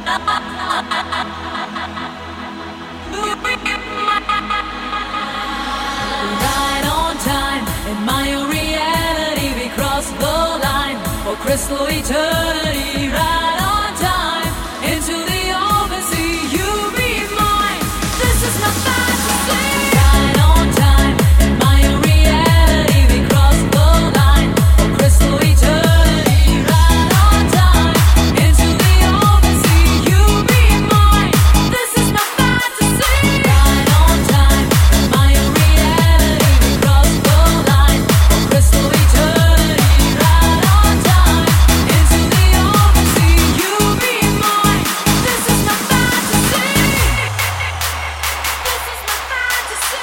Right on time, in my own reality, we cross the line for crystal eternity. Right on time, into the open sea, you be mine. This is my fantasy. Right on time, in my own reality, we cross the line for crystal eternity. Right on time, into the open sea, you be mine. This is my fantasy. Right on time, in my own reality, we cross the line for crystal eternity. Right on time, into the open sea, you be mine. This is my fantasy. This is my fantasy.